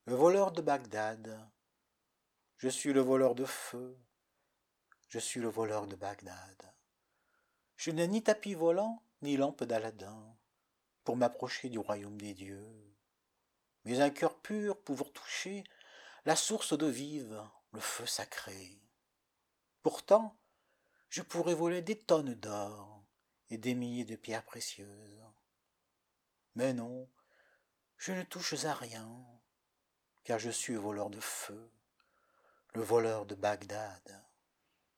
Le voleur de Bagdad. Je suis le voleur de feu. Je suis le voleur de Bagdad. Je n'ai ni tapis volant, ni lampe d'Aladin, pour m'approcher du royaume des dieux. Mais un cœur pur pour toucher la source d'eau vive, le feu sacré. Pourtant, je pourrais voler des tonnes d'or et des milliers de pierres précieuses. Mais non, je ne touche à rien, car je suis voleur de feu, le voleur de Bagdad.